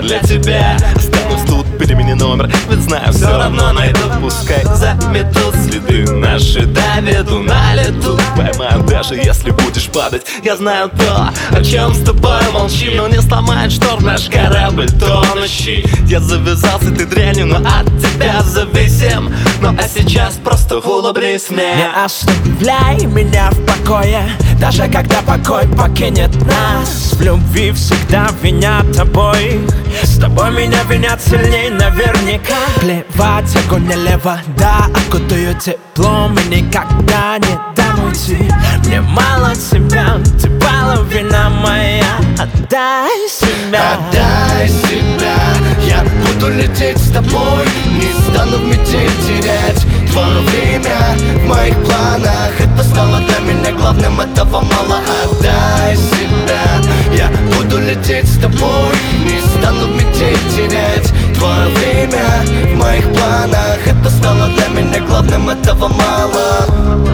для тебя. Останусь тут, перемени номер, ведь знаю, все равно найду. Пускай заметут следы наши, доведу на лету. Поймаю, даже если будешь падать. Я знаю то, о чем с тобой молчим, но не сломает шторм наш корабль тонущий. Я завязался этой дрянью, но от тебя зависим. Ну а сейчас просто улыбнись мне. Не оставляй меня в покое, даже когда покой покинет нас. В любви всегда винят обоих, с тобой меня винят сильней наверняка. Плевать, огонь или вода окутают теплом и никогда не дам уйти. Мне мало тебя, ты половина моя. Отдай себя, отдай себя. Я буду лететь с тобой, не стану в метель терять твое время в моих планах. Это стало для меня главным, этого мало. Отдай себя. Я буду лететь с тобой, не стану в метель терять твое время в моих планах. Это стало для меня главным, этого мало.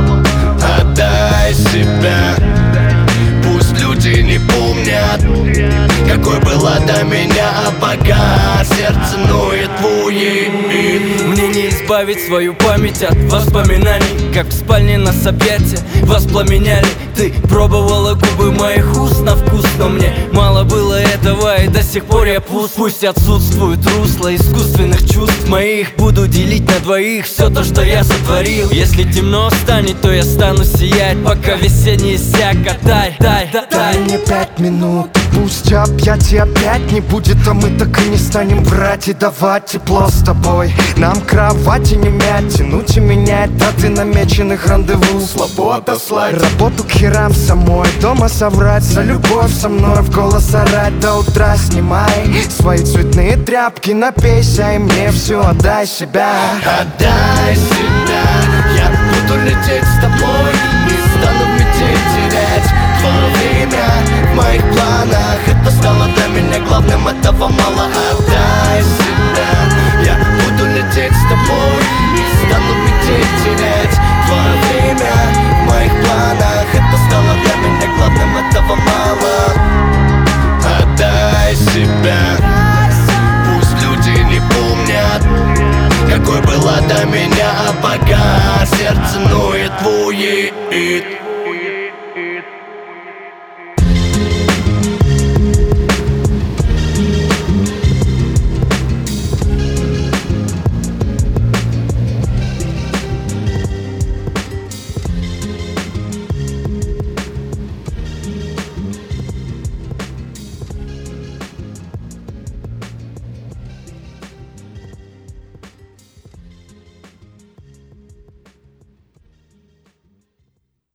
Отдай себя. Пусть люди не помнят, какой была до меня, а пока сердце ноет, твои. Мне не избавить свою память от воспоминаний, как в спальне нас опять воспламеняли. Ты пробовала губы моих уст на вкус, но мне мало было этого, и до сих пор я пуст. Пусть отсутствует русло искусственных чувств моих, буду делить на двоих все то, что я сотворил. Если темно станет, то я стану сиять, пока весенний иссяк. Дай мне 5 минут, пусть объятий опять не будет, а мы так и не станем врать и давать тепло с тобой. Нам кровати не мять, тянуть и менять даты намеченных рандеву. Свобода слать, работу к херам самой, дома соврать, за любовь со мной в голос орать до утра. Снимай свои цветные тряпки, напейся и мне все, отдай себя. Отдай себя. Я буду лететь с тобой, не стану в метель терять твое время в моих планах. Это стало для меня главным, этого мало. Отдай себя. Я буду лететь с тобой, не стану в метель терять твое время в моих планах. Это стало для меня главным, этого мало. Отдай себя. Пусть люди не помнят, какой была до меня, а пока сердце ноет, твои.